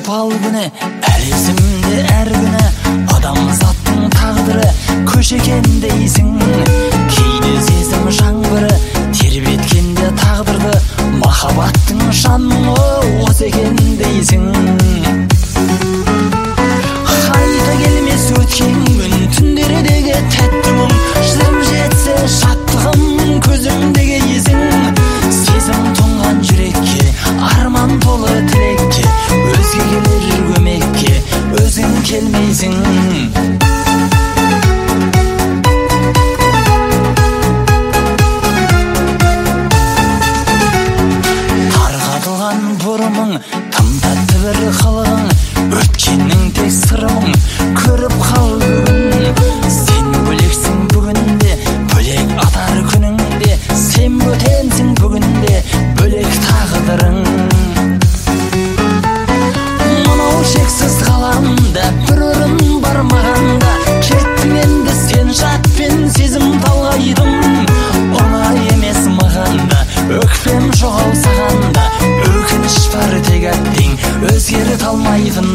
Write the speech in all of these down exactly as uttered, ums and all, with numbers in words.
ал күні әлі есімде әр күні. Адамзаттың тағдыры көш екен дейсің. Кейде сезім жаңбыры тербеткенде тағдырды, махаббаттың жанның осы екен дейсің. Қайта келмес өткен күн, түндердегі тәтті мұң, шыдам жетсе шаттығым көзімдегі есің. Сезім тұнған жүрекке, арман толы тілекке, өзге келер көмекке өзің келмейсің. Тарқатылған бұрымың, тым тәтті бір қылығың, өткеннің тек сырымың, көріп қал бүгін. Сен бөлексің бүгінде, бөлек атар күніңде, сен бөтенсің бүгінде, бөлек тағдырың. Мынау шексіз ғаламда бір ұрын бар мағанда, кеттің енді сен жатпен сезім талғайдым. Оңай емес мағанда, өкпем жоғал сағанда, өкініш бар тек әттең өзгеріп алмайтын.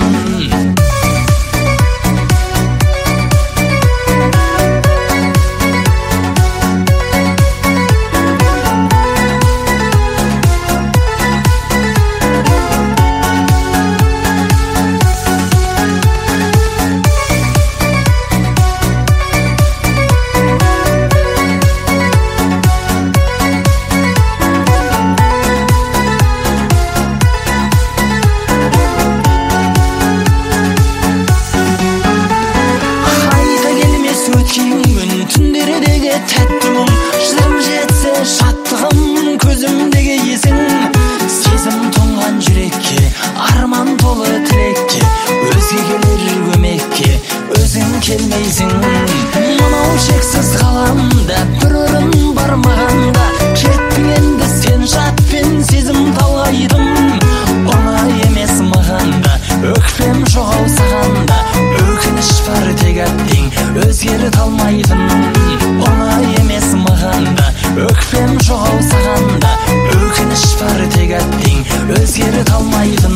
Түндердегі тәтті мұң, шыдам жетсе шаттығым көзімдегі есің. Сезім тұнған жүрекке, арман толы тілекке, өзге келер көмекке өзің келмейсің. Мынау шексіз ғаламда бір ұрын бар мағанда, кеттің енді сен жатпен сезім талғайдым. Оңай емес мағанда, өкпем жоғал сағанда, өкініш бар тек әттең өзгеріп алмайтын. Оңай емес мағанда, өкпем жоғал сағанда, өкініш бар тек әттең өзгеріп алмайтын.